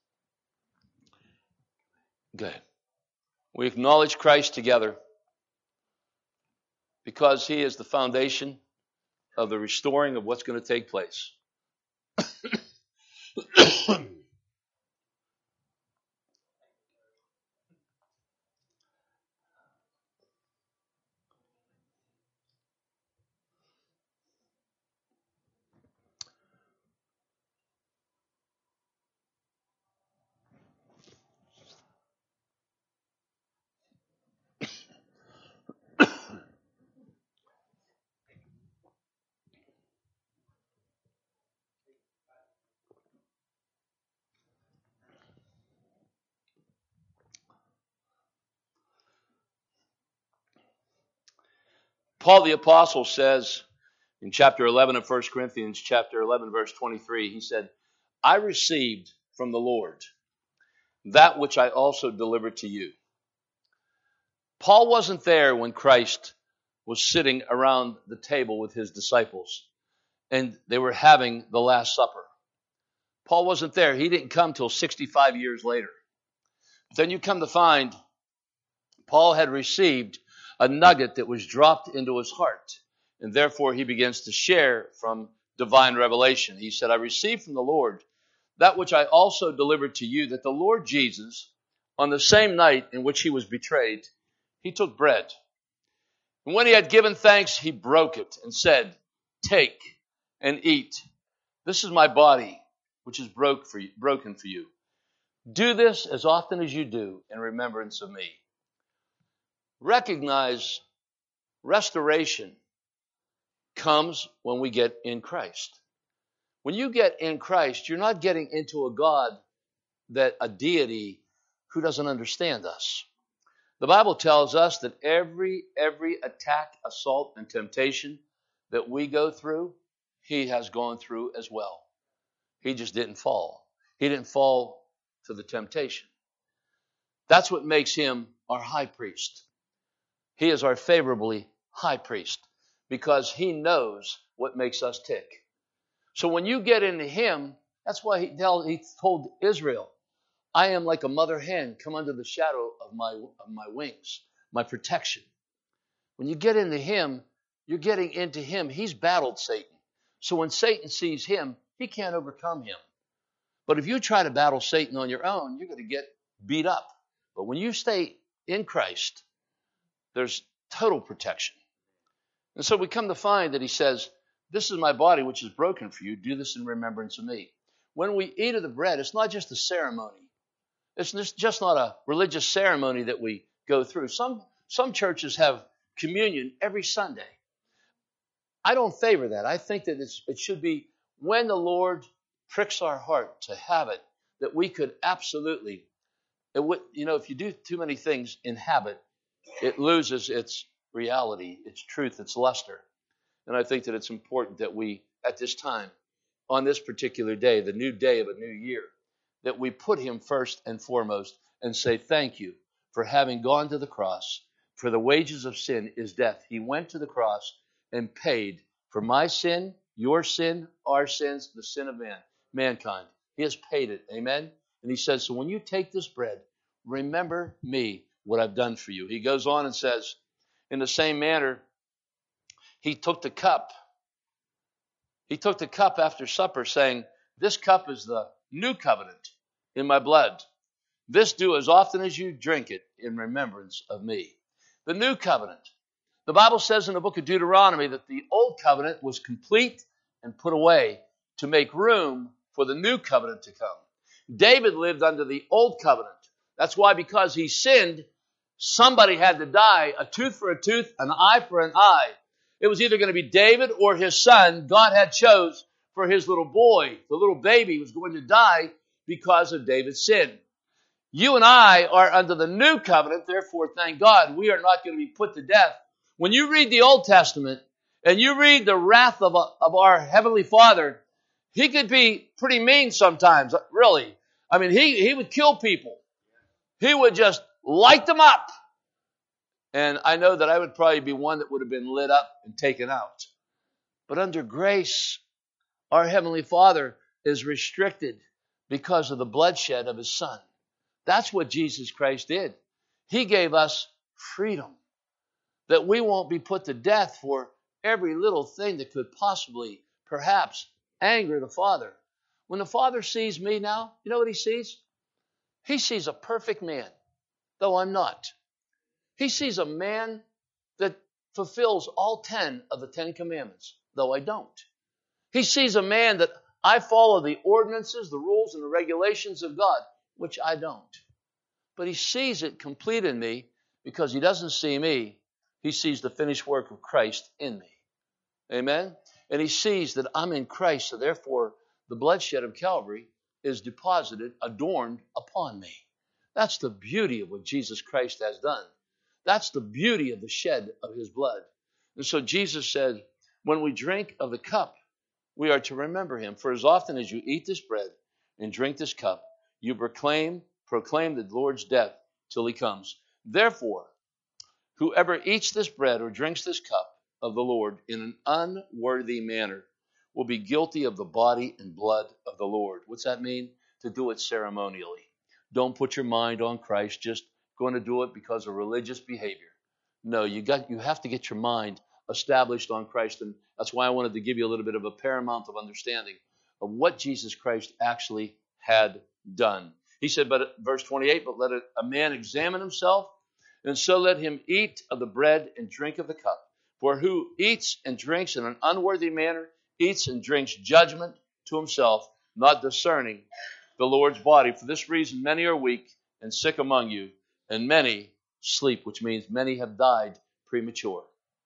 Good. We acknowledge Christ together because He is the foundation of the restoring of what's going to take place. Paul the Apostle says in chapter 11 of 1 Corinthians, chapter 11, verse 23, he said, I received from the Lord that which I also delivered to you. Paul wasn't there when Christ was sitting around the table with His disciples and they were having the Last Supper. Paul wasn't there. He didn't come till 65 years later. Then you come to find Paul had received a nugget that was dropped into his heart, and therefore he begins to share from divine revelation. He said, I received from the Lord that which I also delivered to you, that the Lord Jesus, on the same night in which He was betrayed, He took bread. And when He had given thanks, He broke it and said, take and eat. This is my body, which is broken for you. Do this as often as you do in remembrance of me. Recognize restoration comes when we get in Christ. When you get in Christ, you're not getting into a God, a deity who doesn't understand us. The Bible tells us that every attack, assault, and temptation that we go through, He has gone through as well. He just didn't fall. He didn't fall to the temptation. That's what makes Him our high priest. He is our favorably high priest because He knows what makes us tick. So when you get into Him, that's why He told Israel, I am like a mother hen, come under the shadow of my wings, my protection. When you get into Him, you're getting into Him. He's battled Satan. So when Satan sees Him, he can't overcome him. But if you try to battle Satan on your own, you're going to get beat up. But when you stay in Christ, there's total protection. And so we come to find that He says, this is my body which is broken for you. Do this in remembrance of me. When we eat of the bread, it's not just a ceremony. It's just not a religious ceremony that we go through. Some churches have communion every Sunday. I don't favor that. I think that it should be when the Lord pricks our heart to have it, that we could absolutely, if you do too many things in habit, it loses its reality, its truth, its luster. And I think that it's important that we, at this time, on this particular day, the new day of a new year, that we put Him first and foremost and say thank you for having gone to the cross. For the wages of sin is death. He went to the cross and paid for my sin, your sin, our sins, the sin of mankind. He has paid it. Amen? And he says, so when you take this bread, remember me, what I've done for you. He goes on and says, in the same manner, he took the cup. He took the cup after supper, saying, this cup is the new covenant in my blood. This do as often as you drink it in remembrance of me. The new covenant. The Bible says in the book of Deuteronomy that the old covenant was complete and put away to make room for the new covenant to come. David lived under the old covenant. That's why, because he sinned, somebody had to die, a tooth for a tooth, an eye for an eye. It was either going to be David or his son. God had chose for his little boy. The little baby was going to die because of David's sin. You and I are under the new covenant, therefore, thank God, we are not going to be put to death. When you read the Old Testament and you read the wrath of our Heavenly Father, he could be pretty mean sometimes, really. I mean, he would kill people. He would just light them up. And I know that I would probably be one that would have been lit up and taken out. But under grace, our Heavenly Father is restricted because of the bloodshed of His Son. That's what Jesus Christ did. He gave us freedom, that we won't be put to death for every little thing that could possibly, perhaps, anger the Father. When the Father sees me now, you know what He sees? He sees a perfect man, though I'm not. He sees a man that fulfills all 10 of the 10 commandments, though I don't. He sees a man that I follow the ordinances, the rules, and the regulations of God, which I don't. But He sees it complete in me because He doesn't see me. He sees the finished work of Christ in me. Amen? And He sees that I'm in Christ, so therefore the bloodshed of Calvary is deposited, adorned upon me. That's the beauty of what Jesus Christ has done. That's the beauty of the shed of His blood. And so Jesus said, when we drink of the cup, we are to remember Him. For as often as you eat this bread and drink this cup, you proclaim the Lord's death till He comes. Therefore, whoever eats this bread or drinks this cup of the Lord in an unworthy manner will be guilty of the body and blood of the Lord. What's that mean? To do it ceremonially. Don't put your mind on Christ, just going to do it because of religious behavior. No, you have to get your mind established on Christ, and that's why I wanted to give you a little bit of a paramount of understanding of what Jesus Christ actually had done. He said, but verse 28, but let a man examine himself, and so let him eat of the bread and drink of the cup. For who eats and drinks in an unworthy manner eats and drinks judgment to himself, not discerning the Lord's body. For this reason many are weak and sick among you, and many sleep, which means many have died premature.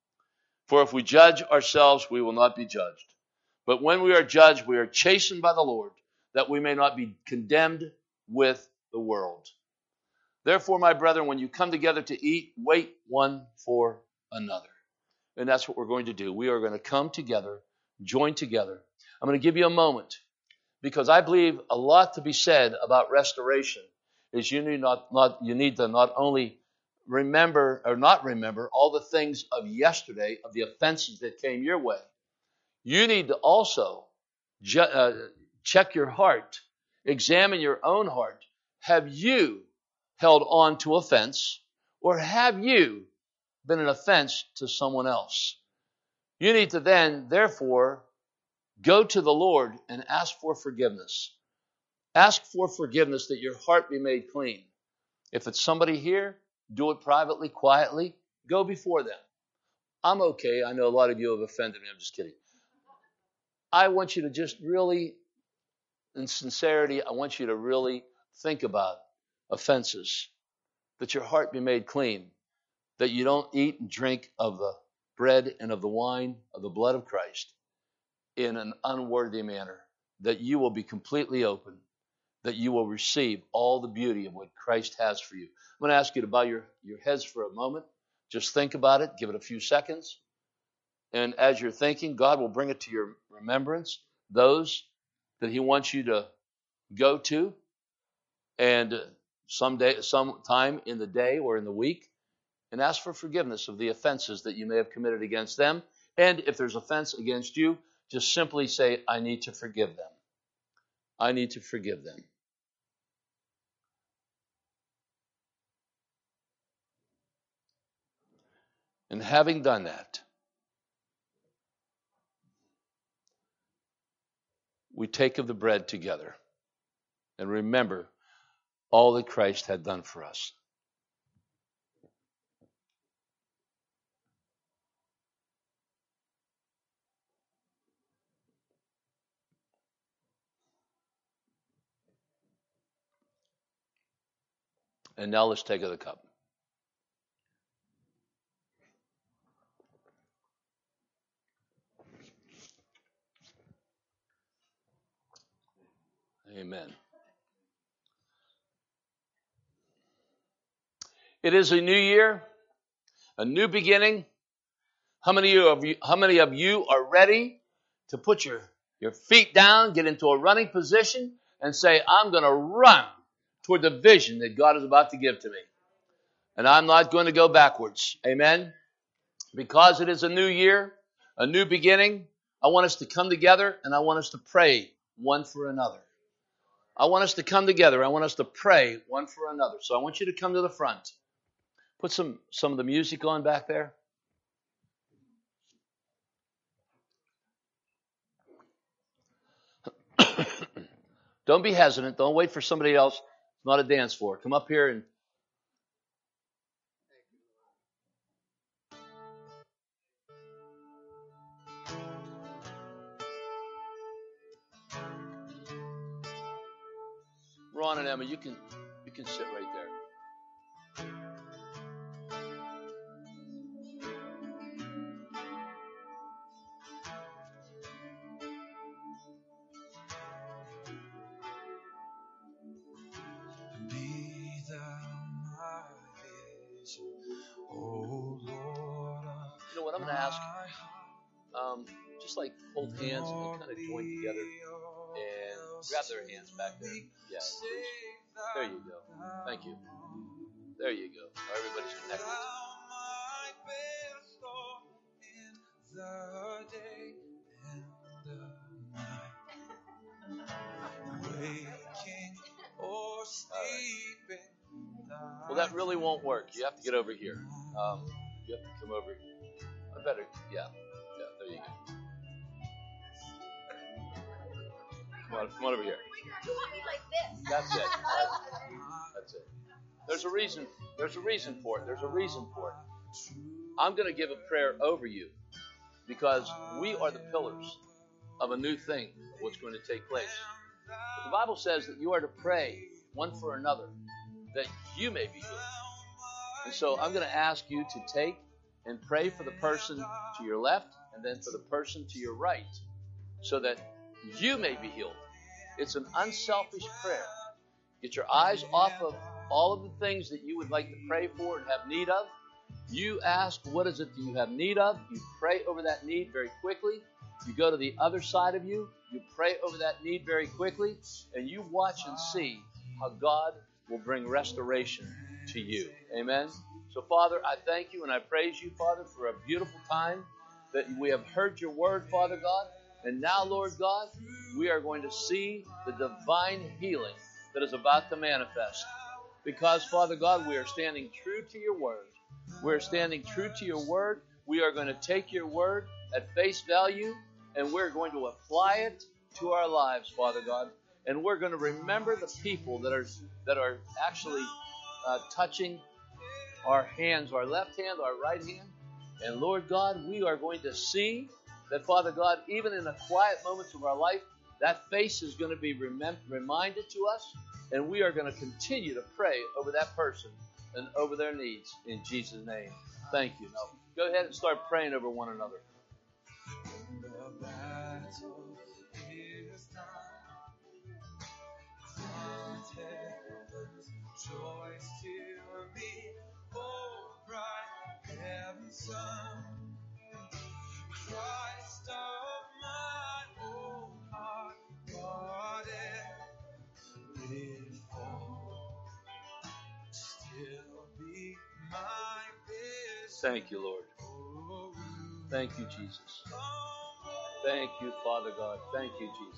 For if we judge ourselves, we will not be judged. But when we are judged, we are chastened by the Lord, that we may not be condemned with the world. Therefore, my brethren, when you come together to eat, wait one for another. And that's what we're going to do. We are going to come together, join together. I'm going to give you a moment, because I believe a lot to be said about restoration is you need to not only remember or not remember all the things of yesterday, of the offenses that came your way. You need to also check your heart, examine your own heart. Have you held on to offense, or have you been an offense to someone else? You need to then, therefore, go to the Lord and ask for forgiveness. Ask for forgiveness that your heart be made clean. If it's somebody here, do it privately, quietly. Go before them. I'm okay. I know a lot of you have offended me. I'm just kidding. I want you to just really, in sincerity, I want you to really think about offenses, that your heart be made clean, that you don't eat and drink of the bread and of the wine of the blood of Christ in an unworthy manner, that you will be completely open, that you will receive all the beauty of what Christ has for you. I'm going to ask you to bow your heads for a moment. Just think about it. Give it a few seconds. And as you're thinking, God will bring it to your remembrance, those that He wants you to go to, and sometime in the day or in the week, and ask for forgiveness of the offenses that you may have committed against them. And if there's offense against you, just simply say, I need to forgive them. I need to forgive them. And having done that, we take of the bread together and remember all that Christ had done for us. And now let's take of the cup. Amen. It is a new year, a new beginning. How many of you are ready to put your feet down, get into a running position, and say, I'm going to run toward the vision that God is about to give to me. And I'm not going to go backwards. Amen. Because it is a new year, a new beginning, I want us to come together and I want us to pray one for another. I want us to come together. I want us to pray one for another. So I want you to come to the front. Put some of the music on back there. Don't be hesitant. Don't wait for somebody else. It's not a dance floor. Come up here and Ron and Emma, you can sit right there. Be thou my vision, O Lord. You know what I'm going to ask? Just like hold hands and kind of join together and grab their hands back there. Yeah, please. There you go. Thank you. There you go. Now everybody's connected. Well, that really won't work. You have to get over here. You have to come over here. I better, yeah, there you go. Come on over here. You want me like this? That's it. That's it. There's a reason for it. There's a reason for it. I'm going to give a prayer over you because we are the pillars of a new thing, what's going to take place. But the Bible says that you are to pray one for another, that you may be healed. And so I'm going to ask you to take and pray for the person to your left and then for the person to your right so that you may be healed. It's an unselfish prayer. Get your eyes off of all of the things that you would like to pray for and have need of. You ask, what is it that you have need of? You pray over that need very quickly. You go to the other side of you. You pray over that need very quickly. And you watch and see how God will bring restoration to you. Amen? So, Father, I thank you and I praise you, Father, for a beautiful time that we have heard your word, Father God. And now, Lord God, we are going to see the divine healing that is about to manifest. Because, Father God, we are standing true to your word. We're standing true to your word. We are going to take your word at face value, and we're going to apply it to our lives, Father God. And we're going to remember the people that are actually touching our hands, our left hand, our right hand. And Lord God, we are going to see that, Father God, even in the quiet moments of our life, that face is going to be reminded to us, and we are going to continue to pray over that person and over their needs in Jesus' name. Thank you. Now, go ahead and start praying over one another. The battle is done. Joys to me, oh bright heaven's sun. Christ of my own heart, what if before still be my vision. Thank you, Lord. Thank you, Jesus. Thank you, Father God. Thank you, Jesus.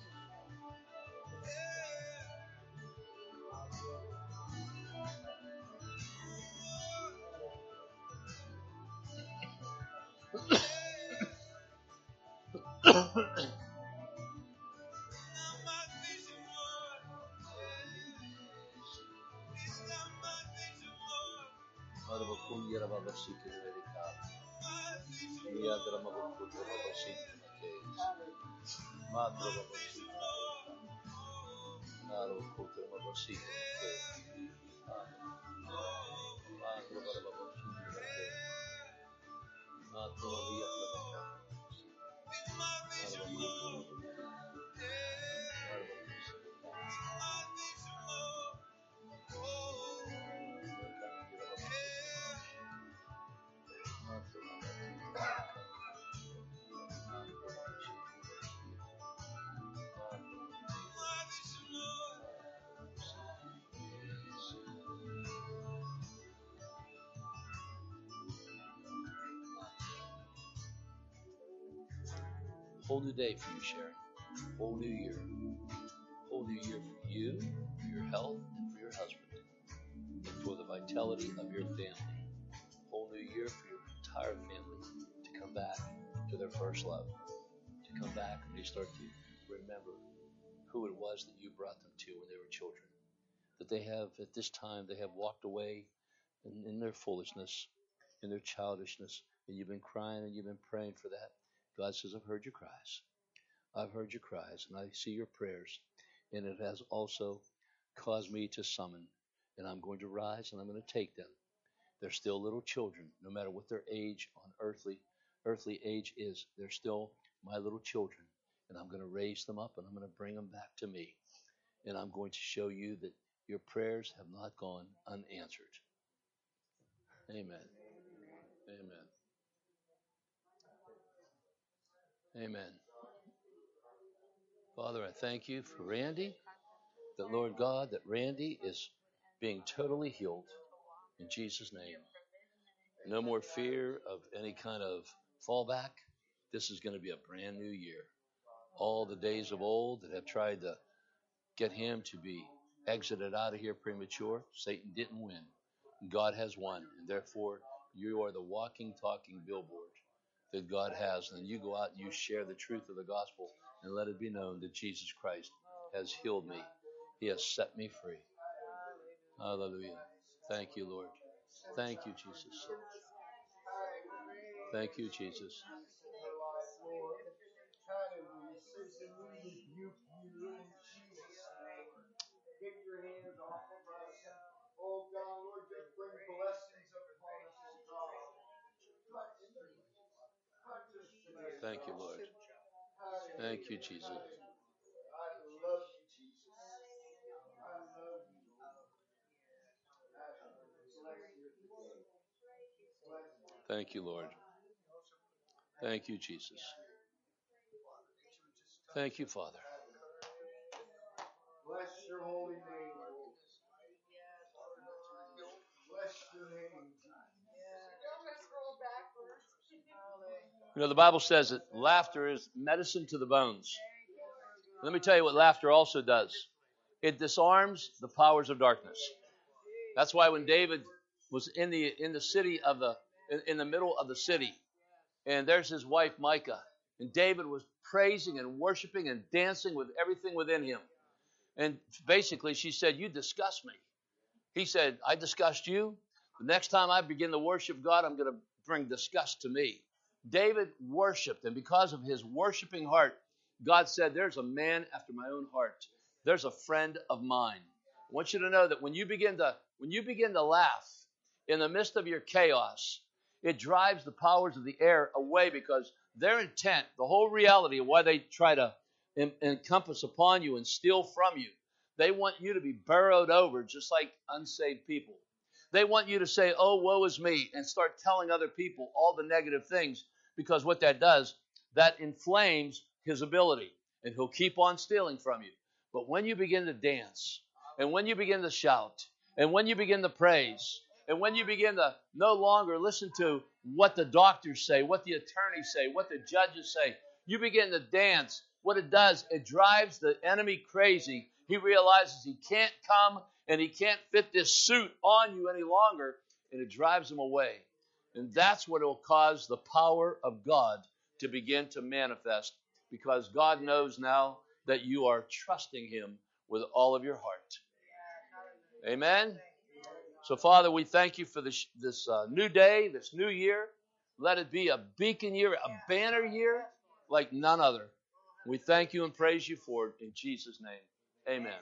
Whole new day for you, Sharon. Whole new year. Whole new year for you, for your health, and for your husband, and for the vitality of your family. Whole new year for your entire family to come back to their first love, to come back and they start to remember who it was that you brought them to when they were children. That they have, at this time, they have walked away in their foolishness, in their childishness, and you've been crying and you've been praying for that. God says, I've heard your cries. I've heard your cries, and I see your prayers, and it has also caused me to summon, and I'm going to rise and I'm going to take them. They're still little children, no matter what their age on earthly age is. They're still my little children, and I'm going to raise them up and I'm going to bring them back to me, and I'm going to show you that your prayers have not gone unanswered. Amen. Amen. Amen. Father, I thank you for Randy, that Lord God, that Randy is being totally healed in Jesus' name. No more fear of any kind of fallback. This is going to be a brand new year. All the days of old that have tried to get him to be exited out of here premature, Satan didn't win. God has won, and therefore you are the walking, talking billboard that God has. And you go out and you share the truth of the gospel and let it be known that Jesus Christ has healed me. He has set me free. Hallelujah. Thank you, Lord. Thank you, Jesus. Thank you, Jesus. Thank you, Lord. Thank you, Jesus. Thank you, Lord. Thank you, Jesus. Thank you, Father. Bless your holy name. Bless your name. You know, the Bible says that laughter is medicine to the bones. Let me tell you what laughter also does. It disarms the powers of darkness. That's why when David was in the city of in the middle of the city, and there's his wife Micah, and David was praising and worshiping and dancing with everything within him. And basically she said, "You disgust me." He said, "I disgust you. The next time I begin to worship God, I'm going to bring disgust to me." David worshiped, and because of his worshiping heart, God said, "There's a man after my own heart. There's a friend of mine." I want you to know that when you begin to laugh in the midst of your chaos, it drives the powers of the air away, because their intent, the whole reality of why they try to encompass upon you and steal from you, they want you to be burrowed over just like unsaved people. They want you to say, "Oh, woe is me," and start telling other people all the negative things, because what that does, that inflames his ability, and he'll keep on stealing from you. But when you begin to dance, and when you begin to shout, and when you begin to praise, and when you begin to no longer listen to what the doctors say, what the attorneys say, what the judges say, you begin to dance. What it does, it drives the enemy crazy. He realizes he can't come and he can't fit this suit on you any longer, and it drives him away. And that's what will cause the power of God to begin to manifest because God knows now that you are trusting Him with all of your heart. Amen? So, Father, we thank you for this new day, this new year. Let it be a beacon year, a banner year like none other. We thank you and praise you for it in Jesus' name. Amen.